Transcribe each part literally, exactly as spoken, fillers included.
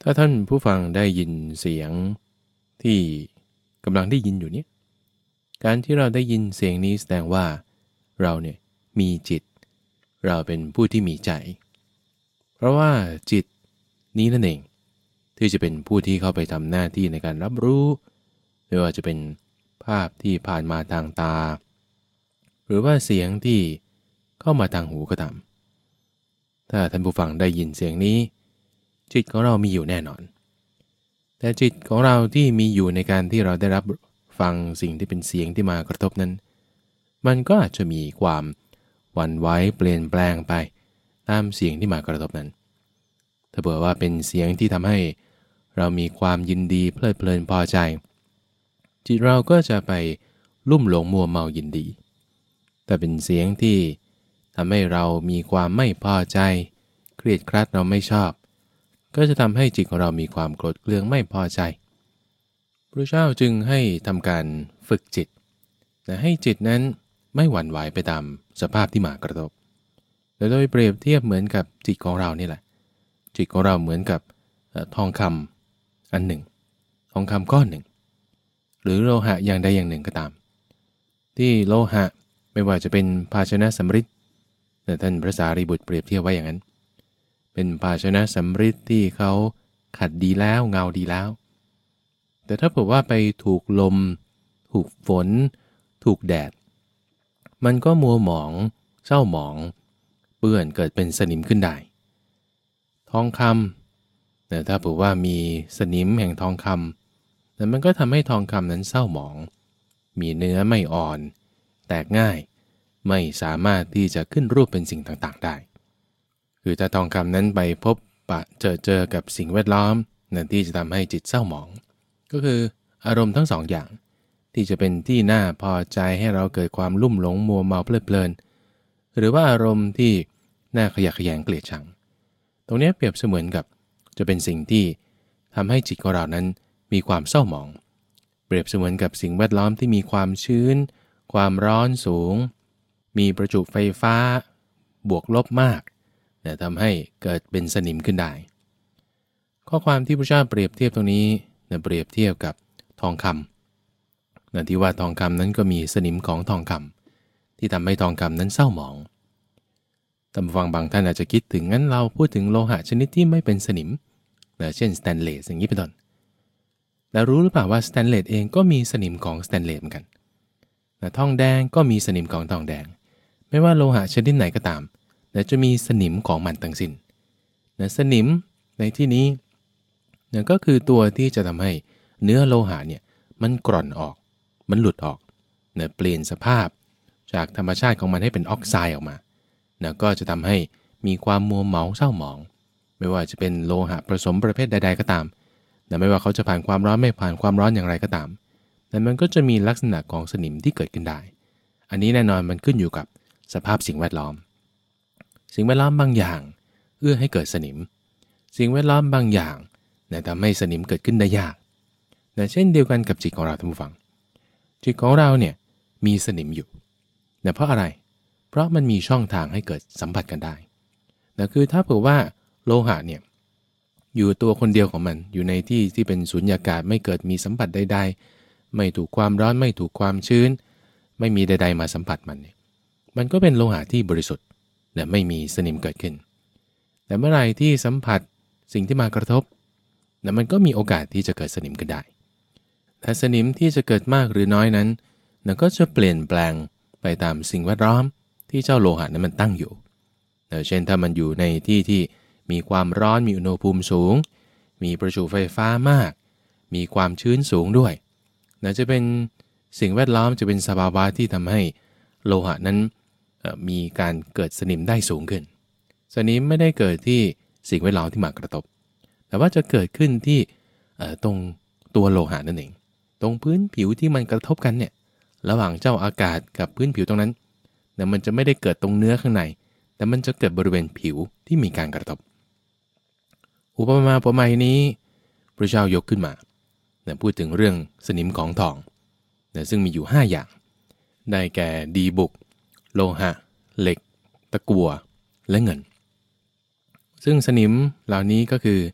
ถ้าท่านผู้ฟังได้ยินเสียงที่กำลังได้ยินอยู่เนี่ยการที่เราได้ยินเสียงนี้แสดงว่าเราเนี่ยมีจิตเราเป็นผู้ที่มีใจเพราะว่าจิตนี้นั่นเองที่จะเป็นผู้ที่เข้าไปทำหน้าที่ในการรับรู้ไม่ว่าจะเป็นภาพที่ผ่านมาทางตาหรือว่าเสียงที่เข้ามาทางหูก็ตามถ้าท่านผู้ฟังได้ยินเสียงนี้จิตของเรามีอยู่แน่นอนแต่จิตของเราที่มีอยู่ในการที่เราได้รับฟังสิ่งที่เป็นเสียงที่มากระทบนั้นมันก็อาจจะมีความหวั่นไหวเปลี่ยนแปลงไปตามเสียงที่มากระทบนั้นถ้าเผื่อว่าเป็นเสียงที่ทำให้เรามีความยินดีเพลิดเพลินพอใจจิตเราก็จะไปลุ่มหลงมัวเมายินดีแต่เป็นเสียงที่ทำให้เรามีความไม่พอใจเครียดครัดเราไม่ชอบก็จะทำให้จิตของเรามีความโกรธเคืองไม่พอใจพระเจ้าจึงให้ทำการฝึกจิตแต่ให้จิตนั้นไม่หวั่นไหวไปตามสภาพที่มากระทบโดยเปรียบเทียบเหมือนกับจิตของเรานี่แหละจิตของเราเหมือนกับทองคำอันหนึ่งทองคำก้อนหนึ่งหรือโลหะอย่างใดอย่างหนึ่งก็ตามที่โลหะไม่ว่าจะเป็นภาชนะสำริดแต่ท่านพระสารีบุตรเปรียบเทียบไว้อย่างนั้นเป็นภาชนะสำริดที่เขาขัดดีแล้วเงาดีแล้วแต่ถ้าเผื่อว่าไปถูกลมถูกฝนถูกแดดมันก็มัวหมองเศร้าหมองเปื้อนเกิดเป็นสนิมขึ้นได้ทองคำแต่ถ้าเผื่อว่ามีสนิมแห่งทองคำแต่มันก็ทำให้ทองคำนั้นเศร้าหมองมีเนื้อไม่อ่อนแตกง่ายไม่สามารถที่จะขึ้นรูปเป็นสิ่งต่างๆได้คือถ้าทองคำนั้นไปพบปะเจอเจอกับสิ่งแวดล้อมนั่นที่จะทำให้จิตเศร้าหมองก็คืออารมณ์ทั้งสองอย่างที่จะเป็นที่น่าพอใจให้เราเกิดความลุ่มหลงมัวเมาเพลิดเพลินหรือว่าอารมณ์ที่น่าขยะแขยงเกลียดชังตรงนี้เปรียบเสมือนกับจะเป็นสิ่งที่ทำให้จิตของเรานั้นมีความเศร้าหมองเปรียบเสมือนกับสิ่งแวดล้อมที่มีความชื้นความร้อนสูงมีประจุไฟฟ้าบวกลบมากแต่ทำให้เกิดเป็นสนิมขึ้นได้ข้อความที่พระเจ้าเปรียบเทียบตรงนี้นะเปรียบเทียบกับทองคำนะที่ว่าทองคำนั้นก็มีสนิมของทองคำที่ทำให้ทองคำนั้นเศร้าหมองท่านผู้ฟังบางท่านอาจจะคิดถึงงั้นเราพูดถึงโลหะชนิดที่ไม่เป็นสนิมนะเช่นสแตนเลสอย่างนี้เป็นต้นแต่รู้หรือเปล่าว่าสแตนเลสเองก็มีสนิมของสแตนเลสเหมือนกันนะทองแดงก็มีสนิมของทองแดงไม่ว่าโลหะชนิดไหนก็ตามนะจะมีสนิมของมันทั้งสิ้นนะสนิมในที่นี้นะก็คือตัวที่จะทำให้เนื้อโลหะเนี่ยมันกร่อนออกมันหลุดออกนะเปลี่ยนสภาพจากธรรมชาติของมันให้เป็นออกไซด์ออกมานะก็จะทำให้มีความมัวเมาเศร้าหมองไม่ว่าจะเป็นโลหะผสมประเภทใดๆก็ตามนะไม่ว่าเขาจะผ่านความร้อนไม่ผ่านความร้อนอย่างไรก็ตามแต่มันก็จะมีลักษณะของสนิมที่เกิดขึ้นได้อันนี้แน่นอนมันขึ้นอยู่กับสภาพสิ่งแวดล้อมสิ่งแวดล้อมบางอย่างเอื้อให้เกิดสนิมสิ่งแวดล้อมบางอย่างนะทำให้สนิมเกิดขึ้นได้ยากนะเช่นเดียวกันกับจิตของเราท่านผู้ฟังจิตของเราเนี่ยมีสนิมอยู่นะเพราะอะไรเพราะมันมีช่องทางให้เกิดสัมผัสกันได้นะคือถ้าเผื่อว่าโลหะเนี่ยอยู่ตัวคนเดียวของมันอยู่ในที่ที่เป็นสุญญากาศไม่เกิดมีสัมผัสใดๆไม่ถูกความร้อนไม่ถูกความชื้นไม่มีใดๆมาสัมผัสมันเนี่ยมันก็เป็นโลหะที่บริสุทธิ์และไม่มีสนิมเกิดขึ้นแต่เมื่อไหร่ที่สัมผัสสิ่งที่มากระทบนะมันก็มีโอกาสที่จะเกิดสนิมขึ้นได้แต่สนิมที่จะเกิดมากหรือน้อยนั้นนะก็จะเปลี่ยนแปลงไปตามสิ่งแวดล้อมที่เจ้าโลหะนั้นมันตั้งอยู่นะเช่นถ้ามันอยู่ในที่ที่มีความร้อนมีอุณหภูมิสูงมีประจุไฟฟ้ามากมีความชื้นสูงด้วยนะจะเป็นสิ่งแวดล้อมจะเป็นสภาวะที่ทำให้โลหะนั้นมีการเกิดสนิมได้สูงขึ้นสนิมไม่ได้เกิดที่สิ่งแวดล้อมที่มากระทบแต่ว่าจะเกิดขึ้นที่ตรงตัวโลหะนั่นเองตรงพื้นผิวที่มันกระทบกันเนี่ยระหว่างเจ้าอากาศกับพื้นผิวตรงนั้นแต่มันจะไม่ได้เกิดตรงเนื้อข้างในแต่มันจะเกิดบริเวณผิวที่มีการกระทบอุปมาอุปไมยนี้พระเจ้ายกขึ้นมาพูดถึงเรื่องสนิมของทองซึ่งมีอยู่ห้าอย่างได้แก่ดีบุกโลหะเหล็กตะกั่วและเงินซึ่งสนิมเหล่านี้ก็คือ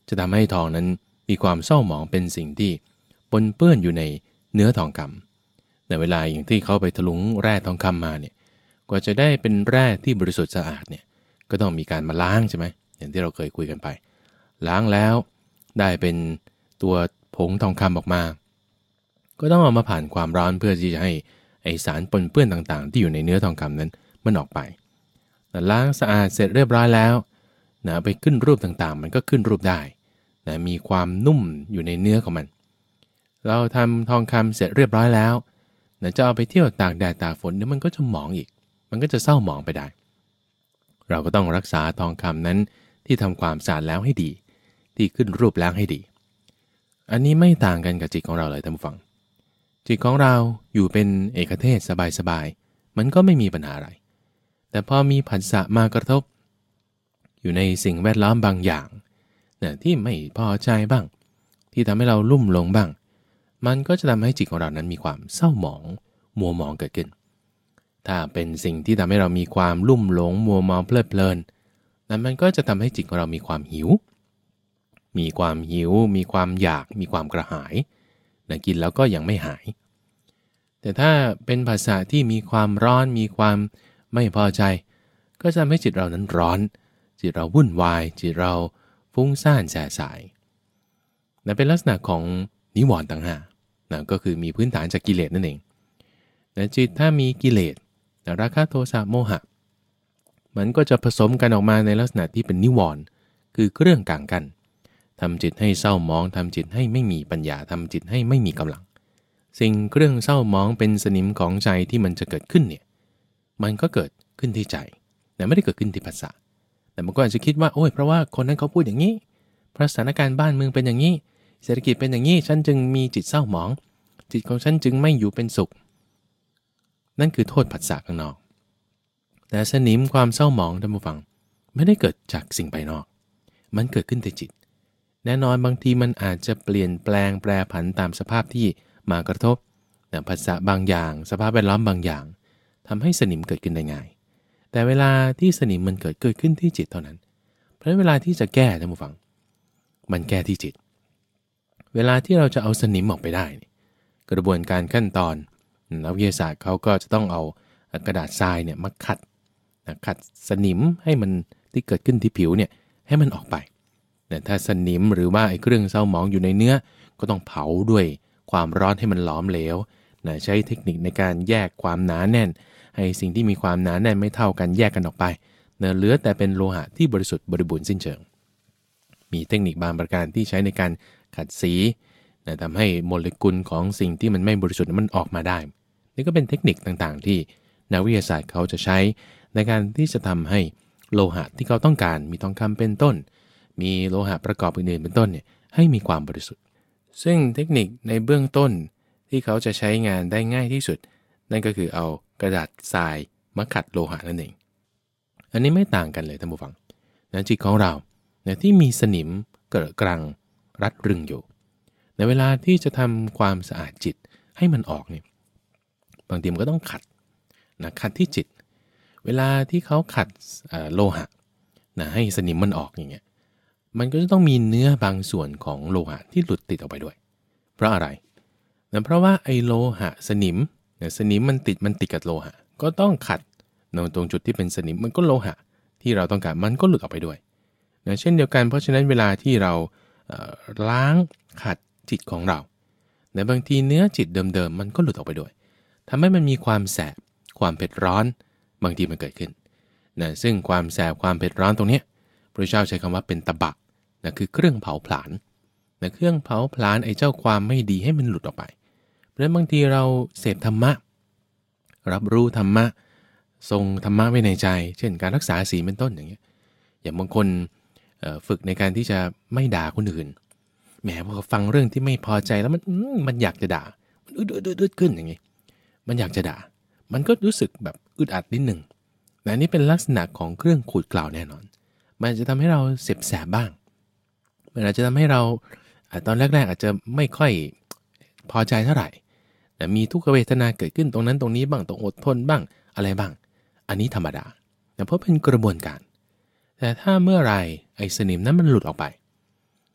จะทำให้ทองนั้นมีความเศร้าหมองเป็นสิ่งที่ปนเปื้อนอยู่ในเนื้อทองคำในเวลาอย่างที่เขาไปถลุงแร่ทองคำมาเนี่ยกว่าจะได้เป็นแร่ที่บริสุทธิ์สะอาดเนี่ยก็ต้องมีการมาล้างใช่ไหมอย่างที่เราเคยคุยกันไปล้างแล้วได้เป็นตัวผงทองคำออกมาก็ต้องเอามาผ่านความร้อนเพื่อที่จะให้ไอสารปนเปื้อนต่างๆที่อยู่ในเนื้อทองคำนั้นมันออกไปแต่ล้างสะอาดเสร็จเรียบร้อยแล้วนะไปขึ้นรูปต่างๆมันก็ขึ้นรูปได้นะมีความนุ่มอยู่ในเนื้อของมันเราทำทองคำเสร็จเรียบร้อยแล้วนะจะเอาไปเที่ยวตากแดดตากฝนเนี่ยมันก็จะหมองอีกมันก็จะเศร้าหมองไปได้เราก็ต้องรักษาทองคำนั้นที่ทำความสะอาดแล้วให้ดีที่ขึ้นรูปแล้วให้ดีอันนี้ไม่ต่างกันกับจิตของเราเลยท่านผู้ฟังจิตของเราอยู่เป็นเอกเทศสบายๆมันก็ไม่มีปัญหาอะไรแต่พอมีผัสสะมากระทบอยู่ในสิ่งแวดล้อมบางอย่างนะที่ไม่พอใจบ้างที่ทำให้เราลุ่มหลงบ้างมันก็จะทำให้จิตของเรานั้นมีความเศร้าหมองมัวหมองเกิดขึ้นถ้าเป็นสิ่งที่ทำให้เรามีความลุ่มหลงมัวเมาเพลิดเพลินนั้นมันก็จะทำให้จิตของเรามีความหิวมีความหิวมีความอยากมีความกระหายนะกินแล้วก็ยังไม่หายแต่ถ้าเป็นภาษาที่มีความร้อนมีความไม่พอใจก็จะทำให้จิตเรานั้นร้อนจิตเราวุ่นวายจิตเราฟุ้งซ่านแสสายนะเป็นลักษณะของนิวรณ์ต่างหากนะก็คือมีพื้นฐานจากกิเลสนั่นเองนะจิตถ้ามีกิเลสนะราคะโทสะโมหะมันก็จะผสมกันออกมาในลักษณะที่เป็นนิวรณ์คือเครื่องกลางกันทำจิตให้เศร้าหมองทำจิตให้ไม่มีปัญญาทำจิตให้ไม่มีกำลังสิ่งเครื่องเศร้าหมองเป็นสนิมของใจที่มันจะเกิดขึ้นเนี่ยมันก็เกิดขึ้นที่ใจแต่ไม่ได้เกิดขึ้นที่ภาษาแต่มันก็อาจจะคิดว่าโอ้ยเพราะว่าคนนั้นเขาพูดอย่างนี้เพราะสถานการณ์บ้านเมืองเป็นอย่างนี้เศรษฐกิจเป็นอย่างนี้ฉันจึงมีจิตเศร้าหมองจิตของฉันจึงไม่อยู่เป็นสุขนั่นคือโทษผัสสะข้างนอกแต่สนิมความเศร้าหมองท่านผู้ฟังไม่ได้เกิดจากสิ่งภายนอกมันเกิดขึ้นที่จิตแน่นอนบางทีมันอาจจะเปลี่ยนแปลงแปรผันตามสภาพที่มากระทบแต่ผัสสะบางอย่างสภาพแวดล้อมบางอย่างทำให้สนิมเกิดขึ้นได้ง่ายแต่เวลาที่สนิมมันเกิดเกิดขึ้นที่จิตเท่านั้นเพราะเวลาที่จะแก้ท่านผู้ฟังมันแก้ที่จิตเวลาที่เราจะเอาสนิมออกไปได้กระบวนการขั้นตอนนักวิทยาศาสตร์เขาก็จะต้องเอากระดาษทรายเนี่ยมาขัดขัดสนิมให้มันที่เกิดขึ้นที่ผิวเนี่ยให้มันออกไปแต่ถ้าสนิมหรือว่าไอ้เครื่องเศร้าหมองอยู่ในเนื้อก็ต้องเผาด้วยความร้อนให้มันหลอมเหลวนะใช้เทคนิคในการแยกความหนาแน่นให้สิ่งที่มีความหนาแน่นไม่เท่ากันแยกกันออกไปนะเหลือแต่เป็นโลหะที่บริสุทธิ์บริบูรณ์สิ้นเชิงมีเทคนิคบางประการที่ใช้ในการขัดสีนะทำให้โมเลกุลของสิ่งที่มันไม่บริสุทธิ์มันออกมาได้นี่ก็เป็นเทคนิคต่างๆที่นักวิทยาศาสตร์เขาจะใช้ในการที่จะทำให้โลหะที่เขาต้องการมีทองคำเป็นต้นมีโลหะประกอบอื่นๆเป็นต้นเนี่ยให้มีความบริสุทธิ์ซึ่งเทคนิคในเบื้องต้นที่เขาจะใช้งานได้ง่ายที่สุดนั่นก็คือเอากระดาษทรายมาขัดโลหะนั่นเองอันนี้ไม่ต่างกันเลยท่านผู้ฟังนะจิตของเราเนี่ยที่มีสนิมเกลอะกรังรัดรึงอยู่ในเวลาที่จะทำความสะอาดจิตให้มันออกเนี่ยบางทีมันก็ต้องขัดนะขัดที่จิตเวลาที่เขาขัดโลหะนะให้สนิมมันออกอย่างเงี้ยมันก็จะต้องมีเนื้อบางส่วนของโลหะที่หลุดติดออกไปด้วยเพราะอะไรนะเพราะว่าไอ้โลหะสนิมนะสนิมมันติดมันติดกับโลหะก็ต้องขัดตรงจุดที่เป็นสนิมมันก็โลหะที่เราต้องการมันก็หลุดออกไปด้วยนะเช่นเดียวกันเพราะฉะนั้นเวลาที่เราล้างขัดจิตของเราในบางทีเนื้อจิตเดิมๆมันก็หลุดออกไปด้วยทำให้มันมีความแสบความเผ็ดร้อนบางทีมันเกิดขึ้นนะซึ่งความแสบความเผ็ดร้อนตรงนี้พระเจ้าใช้คำว่าเป็นตบะนะคือเครื่องเผาผลาญนะเครื่องเผาผลาญไอ้เจ้าความไม่ดีให้มันหลุดออกไปเพราะฉะนั้นบางทีเราเสพธรรมะรับรู้ธรรมะทรงธรรมะไว้ในใจเช่นการรักษาศีลเป็นต้นอย่างเงี้ยอย่างบางคนฝึกในการที่จะไม่ด่าคนอื่นแหมพอฟังเรื่องที่ไม่พอใจแล้วมันมันอยากจะด่ามันอึดอึดอึดขึ้นอย่างงี้มันอยากจะด่ามันก็รู้สึกแบบอึดอัดนิดหนึ่งแต่นี่เป็นลักษณะของเครื่องขูดเกลาแน่นอนมันจะทำให้เราเสพแสบบ้างมันอาจจะทำให้เราตอนแรกๆอาจจะไม่ค่อยพอใจเท่าไหร่แต่มีทุกขเวทนาเกิดขึ้นตรงนั้นตรงนี้บ้างต้องอดทนบ้างอะไรบ้างอันนี้ธรรมดาแต่เพราะเป็นกระบวนการแต่ถ้าเมื่อไรไอ้สนิมนั้นมันหลุดออกไป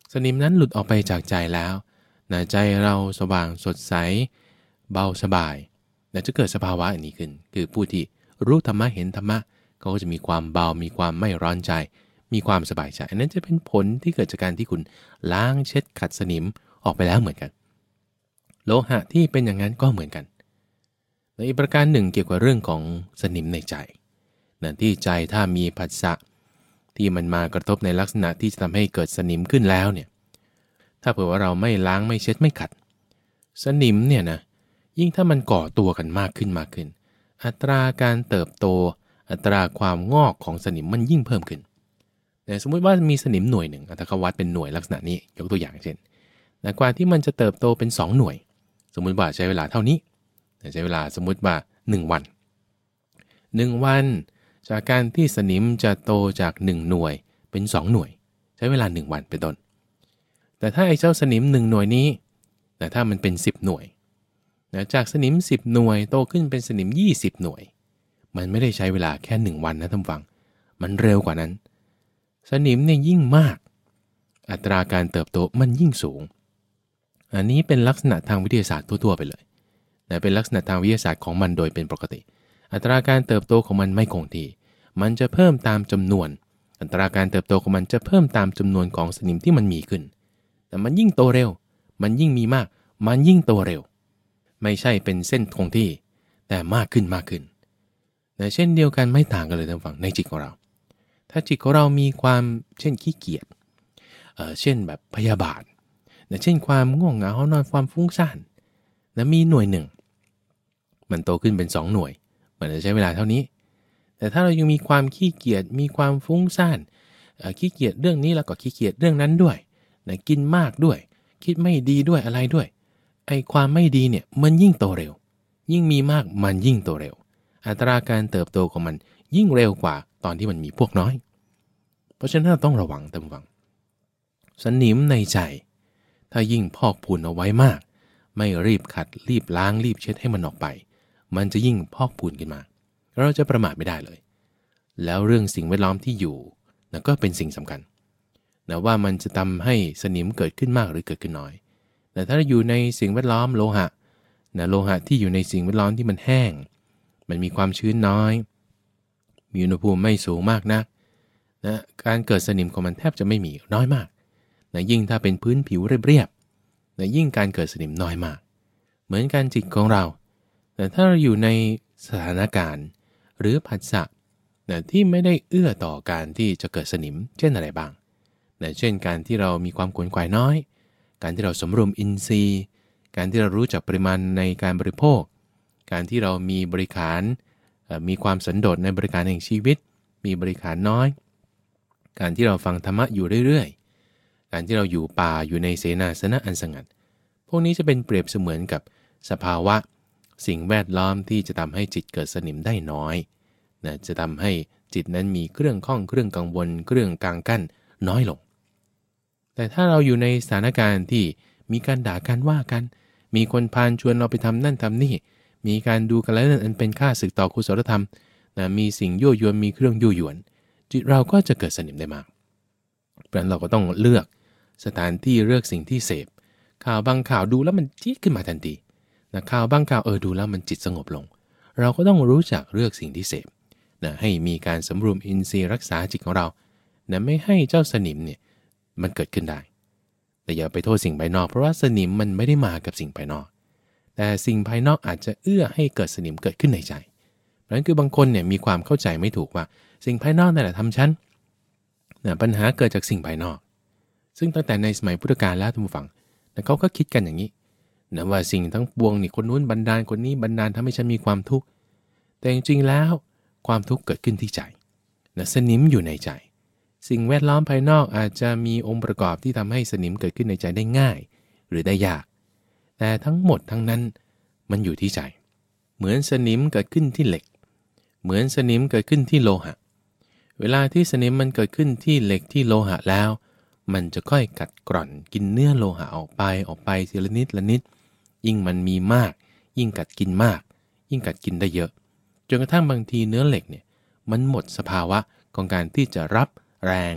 สนิมนั้นหลุดออกไปจากใจแล้วนะใจเราสว่างสดใสเบาสบายนะจะเกิดสภาวะอันนี้ขึ้นคือผู้ที่รู้ธรรมะเห็นธรรมะเขาก็จะมีความเบามีความไม่ร้อนใจมีความสบายใจอันนั้นจะเป็นผลที่เกิดจากการที่คุณล้างเช็ดขัดสนิมออกไปแล้วเหมือนกันโลหะที่เป็นอย่างนั้นก็เหมือนกันในอีกประการหนึ่งเกี่ยวกับเรื่องของสนิมในใจนะที่ใจถ้ามีผัสสะที่มันมากระทบในลักษณะที่จะทำให้เกิดสนิมขึ้นแล้วเนี่ยถ้าเผื่อว่าเราไม่ล้างไม่เช็ดไม่ขัดสนิมเนี่ยนะยิ่งถ้ามันก่อตัวกันมากขึ้นมากขึ้นอัตราการเติบโตอัตราความงอกของสนิมมันยิ่งเพิ่มขึ้นแต่สมมุติว่ามีสนิมหน่วยหนึ่งถ้าเขาวัดเป็นหน่วยลักษณะนี้ยกตัวอย่างเช่นแต่กว่าที่มันจะเติบโตเป็นสองหน่วยสมมุติว่าใช้เวลาเท่านี้ใช้เวลาสมมุติว่าหนึ่งวันหนึ่งวันจากการที่สนิมจะโตจากหนึ่งหน่วยเป็นสองหน่วยใช้เวลาหนึ่งวันเป็นต้นแต่ถ้าไอ้เจ้าสนิมหนึ่งหน่วยนี้แต่ถ้ามันเป็นสิบหน่วยจากสนิมสิบหน่วยโตขึ้นเป็นสนิมยี่สิบหน่วยมันไม่ได้ใช้เวลาแค่หนึ่งวันนะท่านฟังมันเร็วกว่านั้นสนิมเนี่ยยิ่งมากอัตราการเติบโตมันยิ่งสูงอันนี้เป็นลักษณะทางวิทยาศาสตร์ทั่วๆไปเลยนะเป็นลักษณะทางวิทยาศาสตร์ของมันโดยเป็นปกติอัตราการเติบโตของมันไม่คงที่มันจะเพิ่มตามจำนวนอัตราการเติบโตของมันจะเพิ่มตามจำนวนของสนิมที่มันมีขึ้นแต่มันยิ่งโตเร็วมันยิ่งมีมากมันยิ่งโตเร็วไม่ใช่เป็นเส้นคงที่แต่มากขึ้นมากขึ้นแต่เช่นเดียวกันไม่ต่างกันเลยท่านฟังในจิตของเราถ้าจิตของเรามีความเช่นขี้เกียจเอ่อเช่นแบบพยาบาทนะเช่นความง่วงเหงานอนความฟุ้งซ่านนะมีหน่วยหนึ่งมันโตขึ้นเป็นสองหน่วยมันจะใช้เวลาเท่านี้แต่ถ้าเรายังมีความขี้เกียจมีความฟุ้งซ่านขี้เกียจเรื่องนี้แล้วก็ขี้เกียจเรื่องนั้นด้วยนะกินมากด้วยคิดไม่ดีด้วยอะไรด้วยไอ้ความไม่ดีเนี่ยมันยิ่งโตเร็วยิ่งมีมากมันยิ่งโตเร็วอัตราการเติบโตของมันยิ่งเร็วกว่าตอนที่มันมีพวกน้อยเพราะฉะนั้นเราต้องระวังเต็มวังสนิมในใจถ้ายิ่งพอกพูนเอาไว้มากไม่รีบขัดรีบล้างรีบเช็ดให้มันออกไปมันจะยิ่งพอกพูนขึ้นมาเราจะประมาทไม่ได้เลยแล้วเรื่องสิ่งแวดล้อมที่อยู่นะก็เป็นสิ่งสำคัญนะว่ามันจะทำให้สนิมเกิดขึ้นมากหรือเกิดขึ้นน้อยแต่ถ้าอยู่ในสิ่งแวดล้อมโลหะนะโลหะที่อยู่ในสิ่งแวดล้อมที่มันแห้งมันมีความชื้นน้อยมีอุณหภูมิไม่สูงมากนักนะการเกิดสนิมของมันแทบจะไม่มีน้อยมากนะยิ่งถ้าเป็นพื้นผิวเรียบๆนะยิ่งการเกิดสนิมน้อยมากเหมือนการจิตของเราแต่ถ้าเราอยู่ในสถานการณ์หรือผัสสะนะที่ไม่ได้เอื้อต่อการที่จะเกิดสนิมเช่นอะไรบ้างนะเช่นการที่เรามีความขวนขวายน้อยการที่เราสมรวมอินทรีย์การที่เรารู้จักปริมาณในการบริโภคการที่เรามีบริขารมีความสันโดษในบริการแห่งชีวิตมีบริขารน้อยการที่เราฟังธรรมะอยู่เรื่อยๆการที่เราอยู่ป่าอยู่ในเสนาสนะอันสงัดพวกนี้จะเป็นเปรียบเสมือนกับสภาวะสิ่งแวดล้อมที่จะทำให้จิตเกิดสนิมได้น้อยนะจะทำให้จิตนั้นมีเครื่องข้องเครื่องกังวลเครื่องกางกั้นน้อยลงแต่ถ้าเราอยู่ในสถานการณ์ที่มีการด่ากันว่ากันมีคนพาลชวนเราไปทำนั่นทำนี่มีการดูกันแล้วนั่นอันเป็นค่าศึกต่อกุศลธรรมนะมีสิ่งยั่วยวนมีเครื่องยั่วยวนจิตเราก็จะเกิดสนิมได้มากเพราะฉะนั้นเราก็ต้องเลือกสถานที่เลือกสิ่งที่เสพข่าวบางข่าวดูแล้วมันจี๊ดขึ้นมาทันทีนะข่าวบางข่าวเออดูแล้วมันจิตสงบลงเราก็ต้องรู้จักเลือกสิ่งที่เสพนะให้มีการสำรวมอินทรีย์รักษาจิตของเรานะไม่ให้เจ้าสนิมเนี่ยมันเกิดขึ้นได้แต่อย่าไปโทษสิ่งภายนอกเพราะว่าสนิมมันไม่ได้มากับสิ่งภายนอกแต่สิ่งภายนอกอาจจะเอื้อให้เกิดสนิมเกิดขึ้นในใจเพราะฉะนั้นคือบางคนเนี่ยมีความเข้าใจไม่ถูกว่าสิ่งภายนอกนั่นแหละทำฉันนะปัญหาเกิดจากสิ่งภายนอกซึ่งตั้งแต่ในสมัยพุทธกาลแล้วท่านผู้ฟังนะเขาก็คิดกันอย่างนี้นะว่าสิ่งทั้งปวงนี่คนนู้นบันดาลคนนี้บันดาลทำให้ฉันมีความทุกข์แต่จริงๆแล้วความทุกข์เกิดขึ้นที่ใจนะสนิมอยู่ในใจสิ่งแวดล้อมภายนอกอาจจะมีองค์ประกอบที่ทำให้สนิมเกิดขึ้นในใจได้ง่ายหรือได้ยากแต่ทั้งหมดทั้งนั้นมันอยู่ที่ใจเหมือนสนิมเกิดขึ้นที่เหล็กเหมือนสนิมเกิดขึ้นที่โลหะเวลาที่สนิมมันเกิดขึ้นที่เหล็กที่โลหะแล้วมันจะค่อยกัดกร่อนกินเนื้อโลหะออกไปออกไปทีละนิดละนิดยิ่งมันมีมากยิ่งกัดกินมากยิ่งกัดกินได้เยอะจนกระทั่งบางทีเนื้อเหล็กเนี่ยมันหมดสภาวะของการที่จะรับแรง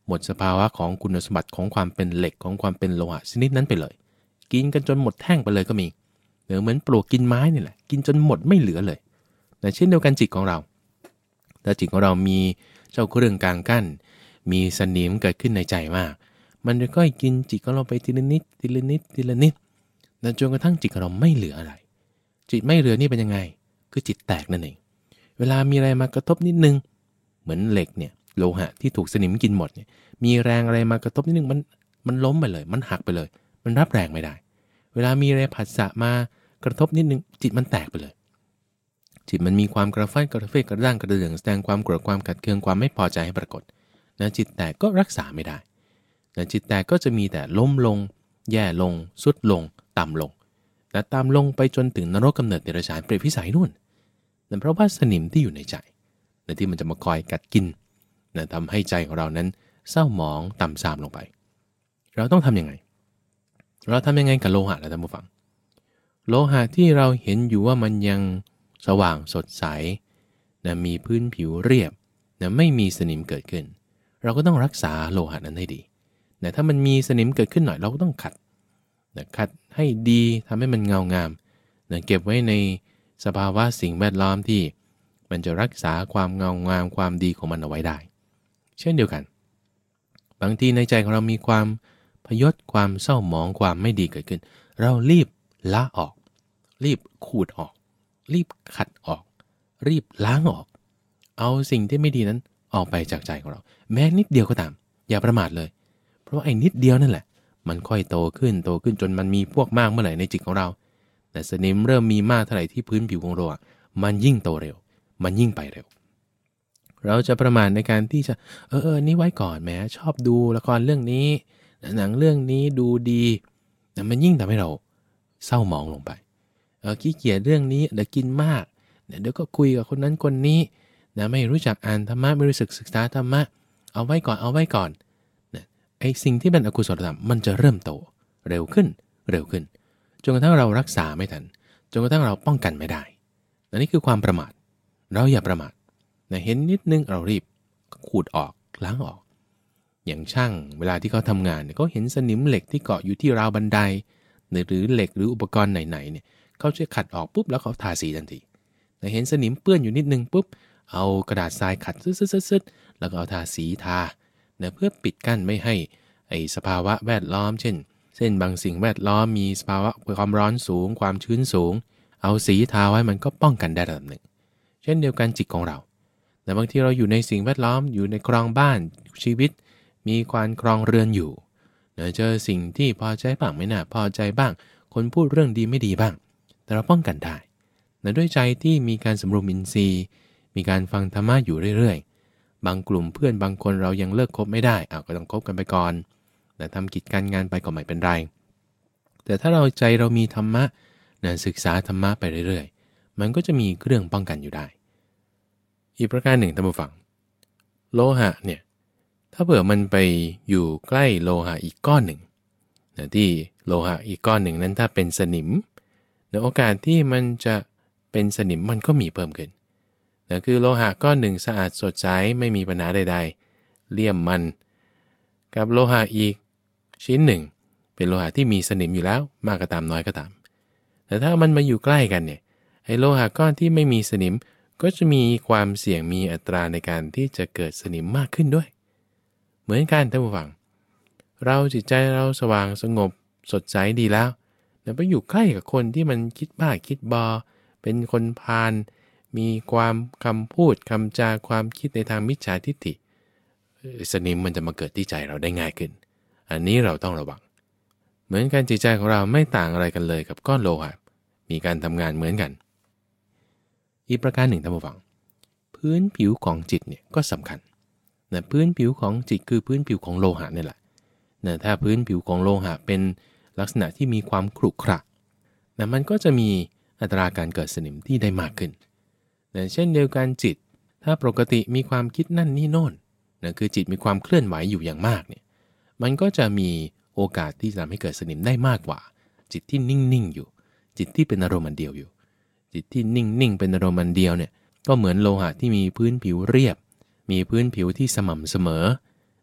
หมดสภาวะของคุณสมบัติของความเป็นเหล็กของความเป็นโลหะชนิดนั้นไปเลยกินกันจนหมดแท่งไปเลยก็มีหรือเหมือนปลวกกินไม้นี่แหละกินจนหมดไม่เหลือเลยแต่เช่นเดียวกันจิตของเราถ้าจิตของเรามีเจ้าเครื่องกลางกั้นมีสนิมเกิดขึ้นในใจมากมันจะค่อยกินจิตของเราไปทีละนิดทีละนิดทีละนิดจนกระทั่งจิตของเราไม่เหลืออะไรจิตไม่เหลือนี่เป็นยังไงคือจิตแตกนั่นเองเวลามีอะไรมากระทบนิดนึงเหมือนเหล็กเนี่ยโลหะที่ถูกสนิมกินหมดเนี่ยมีแรงอะไรมากระทบนิดนึงมันมันล้มไปเลยมันหักไปเลยมันรับแรงไม่ได้เวลามีอะไรผัสสะมากระทบนิดนึงจิตมันแตกไปเลยจิตมันมีความกระฟั่นกระเฟกกระด้างกระเดื่องแสดงความโกรธความขัดเคืองความไม่พอใจให้ปรากฏนะจิตแตกก็รักษาไม่ได้นะจิตแตกก็จะมีแต่ล้มลงแย่ลงสุดลงต่ำลงและตามลงไปจนถึงนรกกำเนิดเดรัจฉานเปรตวิสัยนู่นนั่นเพราะว่าสนิมที่อยู่ในใจนะที่มันจะมาคอยกัดกินนะทำให้ใจของเรานั้นเศร้าหมองต่ำทรามลงไปเราต้องทำยังไงเราทำยังไงกับโลหะล่ะท่านผู้ฟังโลหะที่เราเห็นอยู่ว่ามันยังสว่างสดใสนะมีพื้นผิวเรียบนะไม่มีสนิมเกิดขึ้นเราก็ต้องรักษาโลหะนั้นให้ดีนะถ้ามันมีสนิมเกิดขึ้นหน่อยเราก็ต้องขัดนะขัดให้ดีทำให้มันเงางามนะเก็บไว้ในสภาวะสิ่งแวดล้อมที่มันจะรักษาความเงางามความดีของมันเอาไว้ได้เช่นเดียวกันบางทีในใจของเรามีความพยศความเศร้าหมองความไม่ดีเกิดขึ้นเรารีบละออกรีบขูดออกรีบขัดออกรีบล้างออกเอาสิ่งที่ไม่ดีนั้นออกไปจากใจของเราแม้นิดเดียวก็ตามอย่าประมาทเลยเพราะว่าไอ้นิดเดียวนั่นแหละมันค่อยโตขึ้นโตขึ้นจนมันมีพวกมากเมื่อไหร่ในจิตของเราแต่สนิมเริ่มมีมากเท่าไหร่ที่พื้นผิวของเรามันยิ่งโตเร็วมันยิ่งไปเร็วเราจะประมาทในการที่จะเออเออนี่ไว้ก่อนแม้ชอบดูละครเรื่องนี้หนังเรื่องนี้ดูดีแต่มันยิ่งทำให้เราเศร้าหมองลงไปเออขี้เกียจเรื่องนี้เดี๋ยวกินมากเดี๋ยวก็คุยกับคนนั้นคนนี้นะไม่รู้จักอ่านธรรมะไม่รู้สึกศึกษาธรรมะเอาไว้ก่อนเอาไว้ก่อนนะไอ้สิ่งที่เป็นอกุศลธรรมมันจะเริ่มโตเร็วขึ้นเร็วขึ้นจนกระทั่งเรารักษาไม่ทันจนกระทั่งเราป้องกันไม่ได้อันนี้คือความประมาทเราอย่าประมาทนะเห็นนิดนึงเรารีบขูดออกล้างออกอย่างช่างเวลาที่เขาทำงานเนี่ยเขาเห็นสนิมเหล็กที่เกาะอยู่ที่ราวบันไดหรือเหล็กหรืออุปกรณ์ไหนๆเนี่ยเขาจะขัดออกปุ๊บแล้วเขาทาสีทันทีแต่เห็นสนิมเปื้อนอยู่นิดนึงปุ๊บเอากระดาษทรายขัดซึดๆๆแล้วก็เอาทาสีทาเนี่ยเพื่อปิดกั้นไม่ให้ไอสภาวะแวดล้อมเช่นเช่นบางสิ่งแวดล้อมมีสภาวะความร้อนสูงความชื้นสูงเอาสีทาไว้มันก็ป้องกันได้ระดับหนึ่งเช่นเดียวกันจิตของเราแต่บางทีเราอยู่ในสิ่งแวดล้อมอยู่ในครองบ้านชีวิตมีความครองเรือนอยู่เจอสิ่งที่พอใจบ้างไม่น่าพอใจบ้างคนพูดเรื่องดีไม่ดีบ้างแต่เราป้องกันได้ด้วยใจที่มีการสำรวมอินทรีย์มีการฟังธรรมะอยู่เรื่อยๆบางกลุ่มเพื่อนบางคนเรายังเลิกคบไม่ได้อ้าวก็ต้องคบกันไปก่อนแต่ทำกิจการงานไปก็ไม่เป็นไรแต่ถ้าเราใจเรามีธรรมะนะศึกษาธรรมะไปเรื่อยๆมันก็จะมีเครื่องป้องกันอยู่ได้อีกประการหนึ่งท่านผู้ฟังโลหะเนี่ยถ้าเผื่อมันไปอยู่ใกล้โลหะอีกก้อนหนึ่งนะที่โลหะอีกก้อนหนึ่งนั้นถ้าเป็นสนิมในโอกาสที่มันจะเป็นสนิมมันก็มีเพิ่มขึ้นนะคือโลหะก้อนหนึ่งสะอาดสดใสไม่มีปัญหาใดๆเลี่ยมมันกับโลหะอีกชิ้นหนึ่งเป็นโลหะที่มีสนิมอยู่แล้วมากก็ตามน้อยก็ตามแต่ถ้ามันมาอยู่ใกล้กันเนี่ยไอ้โลหะก้อนที่ไม่มีสนิมก็จะมีความเสี่ยงมีอัตราในการที่จะเกิดสนิมมากขึ้นด้วยเหมือนกันท่านผู้ฟังเราจิตใจเราสว่างสงบสดใสดีแล้วแต่ไปอยู่ใกล้กับคนที่มันคิดบ้าคิดบอเป็นคนพาลมีความคำพูดคำจาความคิดในทางมิจฉาทิฏฐิสนิมมันจะมาเกิดที่ใจเราได้ง่ายขึ้นอันนี้เราต้องระวังเหมือนกันจิตใจของเราไม่ต่างอะไรกันเลยกับก้อนโลหะมีการทำงานเหมือนกันอีกประการหนึ่งท่านผู้ฟังพื้นผิวของจิตเนี่ยก็สำคัญนะพื้นผิวของจิตคือพื้นผิวของโลหะนี่แหละนะถ้าพื้นผิวของโลหะเป็นลักษณะที่มีความขรุขระนะมันก็จะมีอัตราการเกิดสนิมที่ได้มากขึ้นนะเช่นเดียวกันจิตถ้าปกติมีความคิดนั่นนี่โน่นนะคือจิตมีความเคลื่อนไหวอยู่อย่างมากเนี่ยมันก็จะมีโอกาสที่จะทำให้เกิดสนิมได้มากกว่าจิตที่นิ่งๆอยู่จิตที่เป็นอารมณ์อันเดียวอยู่จิตที่นิ่งๆเป็นอารมณ์อันเดียวเนี่ยก็เหมือนโลหะที่มีพื้นผิวเรียบมีพื้นผิวที่สม่ำเสมอ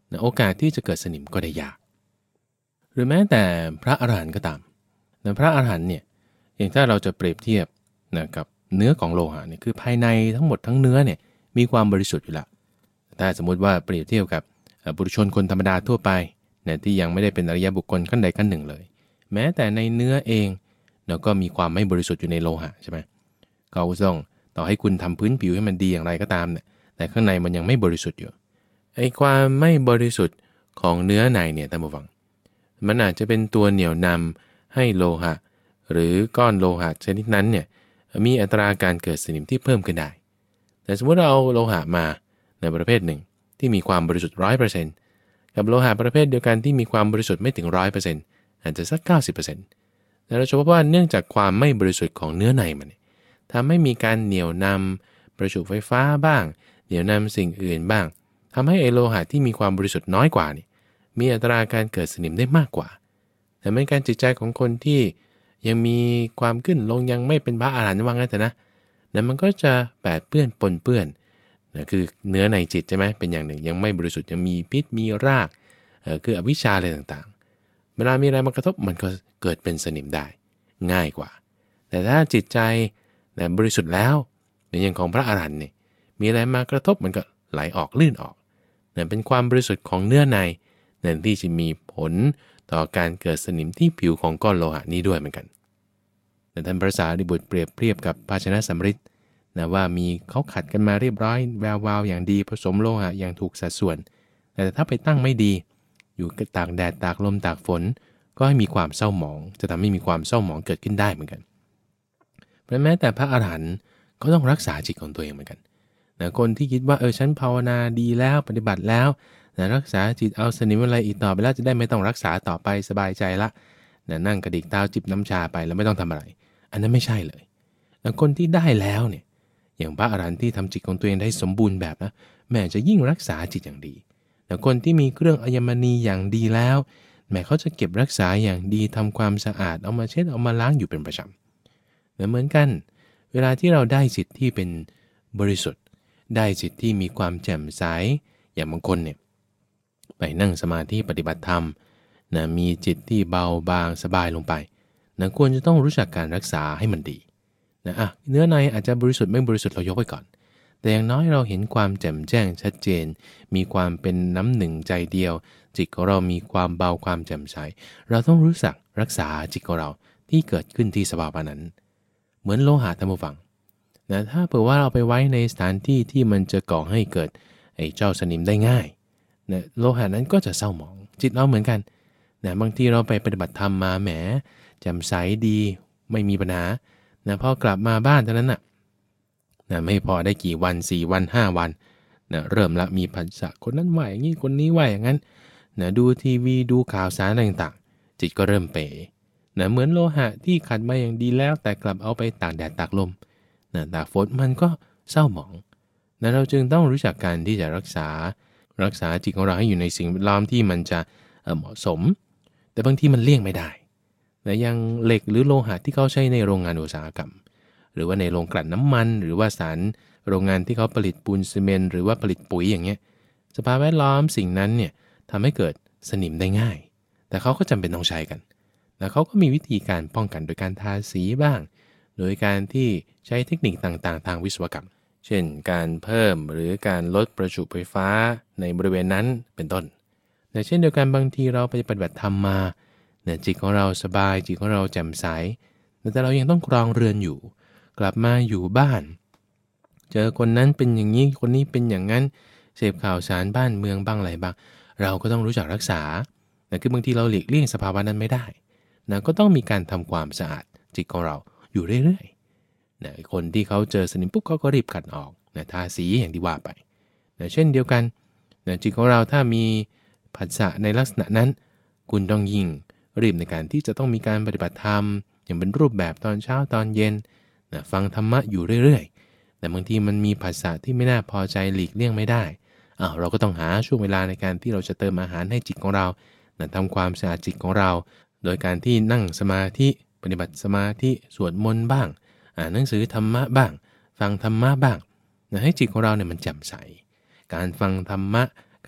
นะโอกาสที่จะเกิดสนิมก็ได้ยากหรือแม้แต่พระอรหันต์ก็ตามนะพระอรหันต์เนี่ยอย่างถ้าเราจะเปรียบเทียบนะกับเนื้อของโลหะเนี่ยคือภายในทั้งหมดทั้งเนื้อเนี่ยมีความบริสุทธิ์อยู่แล้วถ้าสมมุติว่าเปรียบเทียบกับบุรุชนคนธรรมดาทั่วไปนะที่ยังไม่ได้เป็นอริยบุคคลขั้นใดขั้นหนึ่งเลยแม้แต่ในเนื้อเองเราก็มีความไม่บริสุทธิ์อยู่ในโลหะใช่ไหมเขาต้องต่อให้คุณทำพื้นผิวให้มันดีอย่างไรก็ตามเนี่ยแต่ข้างในมันยังไม่บริสุทธิ์อยู่ไอ้ความไม่บริสุทธิ์ของเนื้อในเนี่ยท่านผู้ฟังมันอาจจะเป็นตัวเหนี่ยวนำให้โลหะหรือก้อนโลหะชนิดนั้นเนี่ยมีอัตราการเกิดสนิมที่เพิ่มขึ้นได้แต่สมมติเราเอาโลหะมาในประเภทหนึ่งที่มีความบริสุทธิ์ ร้อยเปอร์เซ็นต์ กับโลหะประเภทเดียวกันที่มีความบริสุทธิ์ไม่ถึง ร้อยเปอร์เซ็นต์ อาจจะสัก เก้าสิบเปอร์เซ็นต์ แต่เราจะพบว่าเนื่องจากความไม่บริสุทธิ์ของเนื้อในมันทำให้มีการเหนี่ยวนำประจุไฟฟ้าบ้างเหนี่ยวนำสิ่งอื่นบ้างทำให้ไอโลหะที่มีความบริสุทธิ์น้อยกว่านี่มีอัตราการเกิดสนิมได้มากกว่าแต่เป็นการจิตใจของคนที่ยังมีความขึ้นลงยังไม่เป็นพระอรหันต์ว่างั้นแต่นะนั้นมันก็จะแปดเปื้อนปนเปื้อนนะคือเนื้อในจิตใช่ไหมเป็นอย่างหนึ่งยังไม่บริสุทธิ์ยังมีพิษมีรากเอ่อคืออวิชชาอะไรต่างๆเวลามีอะไรมากระทบมันก็เกิดเป็นสนิมได้ง่ายกว่าแต่ถ้าจิตใจนะบริสุทธิ์แล้วในอย่างของพระอรหันต์นี่มีอะไรมากระทบมันก็ไหลออกลื่นออกนั่นเป็นความบริสุทธิ์ของเนื้อในนั่นที่จะมีผลต่อการเกิดสนิมที่ผิวของก้อนโลหะนี้ด้วยเหมือนกันแต่ท่านพระสารีบุตรเปรียบเทียบกับภาชนะสำริดนะว่ามีเขาขัดกันมาเรียบร้อยแวววาวอย่างดีผสมโลหะอย่างถูกสัดส่วนแต่ถ้าไปตั้งไม่ดีอยู่ตากแดดตากลมตากฝนก็ให้มีความเศร้าหมองจะทำให้มีความเศร้าหมองเกิดขึ้นได้เหมือนกันเพราะแม้แต่พระอรหันต์ก็ต้องรักษาจิตของตัวเองเหมือนกันนะคนที่คิดว่าเออฉันภาวนาดีแล้วปฏิบัติแล้วนะรักษาจิตเอาสนิมอะไรอีกต่อไปแล้วจะได้ไม่ต้องรักษาต่อไปสบายใจละนะนั่งกระดิกเท้าจิบน้ำชาไปแล้วไม่ต้องทำอะไรอันนั้นไม่ใช่เลยนะคนที่ได้แล้วเนี่ยอย่างพระอรหันต์ที่ทำจิตของตัวเองได้สมบูรณ์แบบนะแม้จะยิ่งรักษาจิตอย่างดีแต่คนที่มีเครื่องอัญมณีอย่างดีแล้วแม้เขาจะเก็บรักษาอย่างดีทำความสะอาดเอามาเช็ดเอามาล้างอยู่เป็นประจำเหมือนกันเวลาที่เราได้จิตที่เป็นบริสุทธิ์ได้จิตที่มีความแจ่มใสอย่างบางคนเนี่ยไปนั่งสมาธิปฏิบัติธรรมนะมีจิตที่เบาบางสบายลงไปนะควรจะต้องรู้จักการรักษาให้มันดีนะอ่ะเนื้อในอาจจะบริสุทธิ์ไม่บริสุทธิ์เรายกไว้ก่อนแต่อย่างน้อยเราเห็นความแจ่มแจ้งชัดเจนมีความเป็นน้ำหนึ่งใจเดียวจิตของเรามีความเบาความแจ่มใสเราต้องรู้จักรักษาจิตของเราที่เกิดขึ้นที่สภาวะนั้นเหมือนโลหะท่านผู้ฟังนะถ้าเผื่อว่าเราไปไว้ในสถานที่ที่มันจะก่อให้เกิดไอ้เจ้าสนิมได้ง่ายนะโลหะนั้นก็จะเศร้าหมองจิตเราเหมือนกันนะบางทีเราไปปฏิบัติธรรมมาแหมแจ่มใสดีไม่มีปัญหานะพอกลับมาบ้านเท่านั้นน่ะนะไม่พอได้กี่วันสี่วันห้าวันนะเริ่มละมีผัสสะคนนั้นว่าอย่างนี้คนนี้ว่าอย่างนั้นนะดูทีวีดูข่าวสารอะไรต่างๆจิตก็เริ่มเป๋นะเหมือนโลหะที่ขัดมาอย่างดีแล้วแต่กลับเอาไปตากแดดตากลมนะตากฝนมันก็เศร้าหมองนะเราจึงต้องรู้จักการที่จะรักษารักษาจิตของเราให้อยู่ในสิ่งแวดล้อมที่มันจะเหมาะสมแต่บางทีมันเลี่ยงไม่ได้นะอย่างเหล็กหรือโลหะที่เขาใช้ในโรงงานอุตสาหกรรมหรือว่าในโรงกลั่นน้ำมันหรือว่าสารโรงงานที่เขาผลิตปูนซีเมนต์หรือว่าผลิตปุ๋ยอย่างเงี้ยสภาพแวดล้อมสิ่งนั้นเนี่ยทำให้เกิดสนิมได้ง่ายแต่เขาก็จำเป็นต้องใช้กันแล้วเขาก็มีวิธีการป้องกันโดยการทาสีบ้างโดยการที่ใช้เทคนิคต่างๆทางวิศวกรรมเช่นการเพิ่มหรือการลดประจุไฟฟ้าในบริเวณนั้นเป็นต้นแต่เช่นเดียวกันบางทีเราไปปฏิบัติธรรมมาเนี่ยจิตของเราสบายจิตของเราแจ่มใสแต่เรายังต้องครองเรือนอยู่กลับมาอยู่บ้านเจอคนนั้นเป็นอย่างนี้คนนี้เป็นอย่างนั้นเสพข่าวสารบ้านเมืองบ้างอะไรบ้างเราก็ต้องรู้จักรักษาแต่คือบางทีเราหลีกเลี่ยงสภาวะนั้นไม่ได้นะก็ต้องมีการทำความสะอาดจิตของเราอยู่เรื่อยๆนะคนที่เขาเจอสนิมปุ๊บเขาก็รีบขัดออกนะทาสีอย่างที่ว่าไปนะเช่นเดียวกันนะจิตของเราถ้ามีผัสสะในลักษณะนั้นคุณต้องยิ่งรีบในการที่จะต้องมีการปฏิบัติธรรมอย่างเป็นรูปแบบตอนเช้าตอนเย็นนะฟังธรรมะอยู่เรื่อยๆแต่บางทีมันมีผัสสะที่ไม่น่าพอใจหลีกเลี่ยงไม่ได้อ้าวเราก็ต้องหาช่วงเวลาในการที่เราจะเติมอาหารให้จิตของเรานะทำความสะอาดจิตของเราโดยการที่นั่งสมาธิปฏิบัติสมาธิสวดมนต์บ้างอ่านหนังสือธรรมะบ้างฟังธรรมะบ้างนะให้จิตของเราเนี่ยมันแจ่มใสการฟังธรรมะ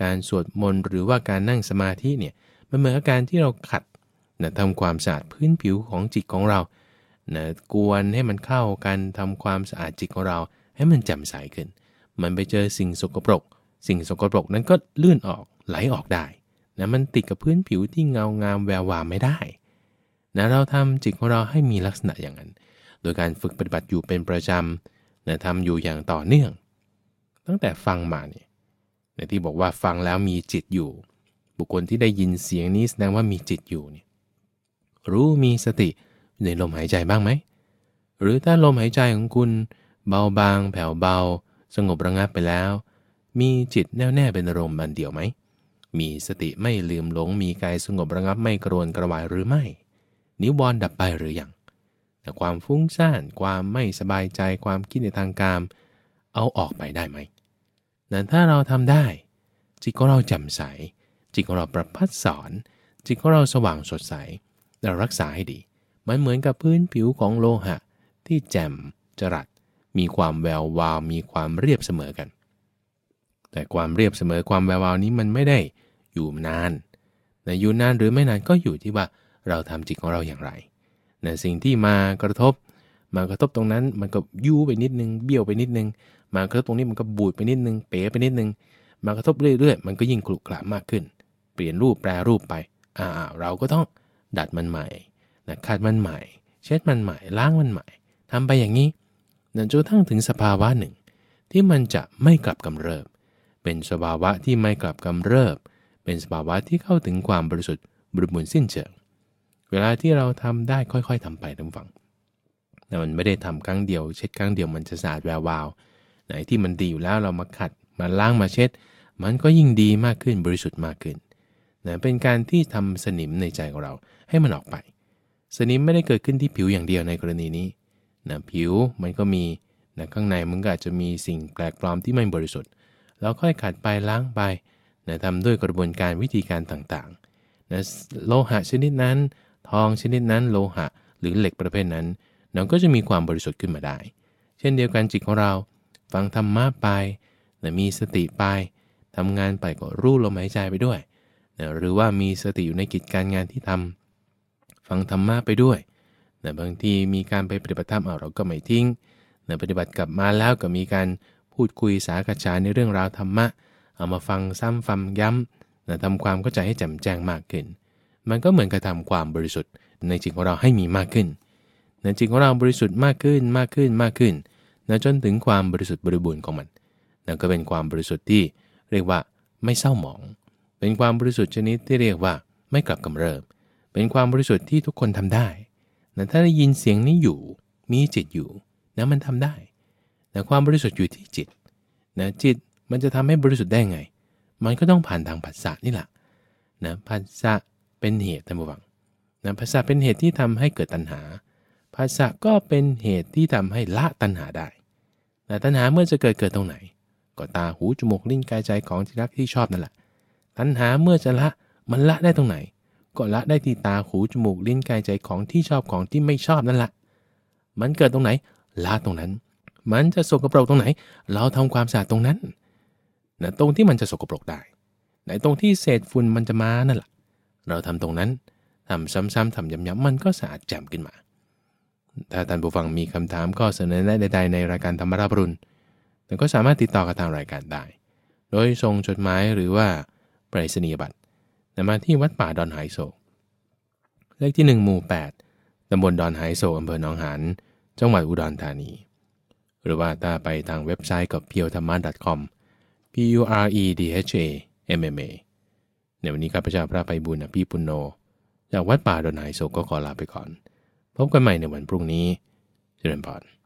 การสวดมนต์หรือว่าการนั่งสมาธิเนี่ยมันเหมือนอาการที่เราขัดนะทำความสะอาดพื้นผิวของจิตของเรานะกวนให้มันเข้ากันทำความสะอาดจิตของเราให้มันแจ่มใสขึ้นมันไปเจอสิ่งสกปรกสิ่งสกปรกนั้นก็ลื่นออกไหลออกได้นะมันติดกับพื้นผิวที่เงางามแวววาวไม่ได้นะเราทำจิตของเราให้มีลักษณะอย่างนั้นโดยการฝึกปฏิบัติอยู่เป็นประจำนะทำอยู่อย่างต่อเนื่องตั้งแต่ฟังมาเนี่ยในที่บอกว่าฟังแล้วมีจิตอยู่บุคคลที่ได้ยินเสียงนี้แสดงว่ามีจิตอยู่เนี่ยรู้มีสติในลมหายใจบ้างไหมหรือถ้าลมหายใจของคุณเบาบางแผ่วเบาสงบระงับไปแล้วมีจิตแน่วแน่เป็นอารมณ์อันเดียวไหมมีสติไม่ลืมหลงมีกายสงบระงับไม่กระวนกระวายหรือไม่นิวรณ์ดับไปหรือยังแต่ความฟุ้งซ่านความไม่สบายใจความคิดในทางกามเอาออกไปได้ไหมนั้นถ้าเราทำได้จิตของเราแจ่มใสจิตของเราประภัสสรจิตของเราสว่างสดใสเรารักษาให้ดีมันเหมือนกับพื้นผิวของโลหะที่แจ่มจรัสมีความแวววาวมีความเรียบเสมอกันแต่ความเรียบเสมอความแวววาวนี้มันไม่ได้อยู่นานแต่อยู่นานหรือไม่นานก็อยู่ที่ว่าเราทำจิตของเราอย่างไรนะสิ่งที่มากระทบมากระทบตรงนั้นมันก็ยูไปนิดนึงเบี้ยวไปนิดนึงมากระทบตรงนี้มันก็บูดไปนิดนึงเป๋ไปนิดนึงมากระทบเรื่อยๆมันก็ยิ่งขรุขระมากขึ้นเปลี่ยนรูปแปรรูปไปอ่าเราก็ต้องดัดมันใหม่นะขัดมันใหม่เช็ดมันใหม่ล้างมันใหม่ทำไปอย่างนี้จนกระทั่งถึงสภาวะหนึ่งที่มันจะไม่กลับกำเริบเป็นสภาวะที่ไม่กลับกำเริบเป็นสภาวะที่เข้าถึงความบริสุทธิ์บริบูรณ์สิ้นเชิงเวลาที่เราทำได้ค่อยๆทำไปทั้งฝั่งแต่มันไม่ได้ทำครั้งเดียวเช็ดครั้งเดียวมันจะสะอาดแวววาวไหนที่มันดีอยู่แล้วเรามาขัดมาล้างมาเช็ดมันก็ยิ่งดีมากขึ้นบริสุทธิ์มากขึ้นนะเป็นการที่ทำสนิมในใจของเราให้มันออกไปสนิมไม่ได้เกิดขึ้นที่ผิวอย่างเดียวในกรณีนี้นะผิวมันก็มีนะข้างในมันก็อาจจะมีสิ่งแปลกปลอมที่ไม่บริสุทธิ์เราค่อยขัดไปล้างไปนะทำด้วยกระบวนการวิธีการต่างๆนะโลหะชนิดนั้นทองชนิดนั้นโลหะหรือเหล็กประเภทนั้นเราก็จะมีความบริสุทธิ์ขึ้นมาได้เช่นเดียวกันจิตของเราฟังธรรมะไปนะมีสติไปทำงานไปก็รู้ลมหายใจไปด้วยนะหรือว่ามีสติอยู่ในกิจการงานที่ทำฟังธรรมะไปด้วยนะบางทีมีการไปปฏิบัติธรรมเอาเราก็ไม่ทิ้งนะปฏิบัติกลับมาแล้วก็มีการพูดคุยสากัจฉาในเรื่องราวธรรมะเอามาฟังซ้ำฟังย้ำนะทำความเข้าใจให้แจ่มแจ้งมากขึ้นมันก็เหมือนกับทำความบริสุทธิ์ในจิตของเราให้มีมากขึ้นในจิตของเราบริสุทธิ์มากขึ้นมากขึ้นมากขึ้นนะจนถึงความบริสุทธิ์บริบูรณ์ของมันนั่นก็เป็นความบริสุทธิ์ที่เรียกว่าไม่เศร้าหมองเป็นความบริสุทธิ์ชนิดที่เรียกว่าไม่กลับกำเริบเป็นความบริสุทธิ์ที่ทุกคนทำได้นะถ้าได้ยินเสียงนี้อยู่มีจิตอยู่นะมันทำได้แต่ความบริสุทธิ์อยู่ที่จิตนะจิตมันจะทำให้บริสุทธิ์ได้ไงมันก็ต้องผ่านทางผัสสะนี่แหละนะผัสสะเป็นเหตุท่านผู้ฟังนะผัสสะเป็นเหตุที่ทำให้เกิดตัณหาผัสสะก็เป็นเหตุที่ทำให้ละตัณหาได้แต่ตัณหาเมื่อจะเกิดเกิดตรงไหนก็ตาหูจมูกลิ้นกายใจของที่รักที่ชอบนั่นแหละตัณหาเมื่อจะละมันละได้ตรงไหนก็ละได้ที่ตาหูจมูกลิ้นกายใจของที่ชอบของที่ไม่ชอบนั่นแหละมันเกิดตรงไหนละตรงนั้นมันจะสกปรกตรงไหนเราทำความสะอาดตรงนั้นนะตรงที่มันจะสกปรกได้ไหนตรงที่เศษฝุ่นมันจะมานั่นแหละเราทำตรงนั้นทำซ้ำๆทำย้ำๆมันก็สะอาดแจ่มขึ้นมาถ้าท่านผู้ฟังมีคำถามข้อเสนอแนะใดๆในรายการธรรมราพรุนท่านก็สามารถติดต่อกับทางรายการได้โดยส่งจดหมายหรือว่าไปรษณียบัตรมาที่วัดป่าดอนหายโศกเลขที่หนึ่งหมู่แปดตำบลดอนหายโศกอำเภอหนองหานจังหวัดอุดรธานีหรือว่าถ้าไปทางเว็บไซต์กับ พี โอ ธรรมะ ดอท คอม p u r e d h a m m a ในวันนี้ข้าพเจ้าพระไพบูลย์อภิปุณโญจากวัดป่าดอนหายโศกก็ขอลาไปก่อนพบกันใหม่ในวันพรุ่งนี้เจริญพร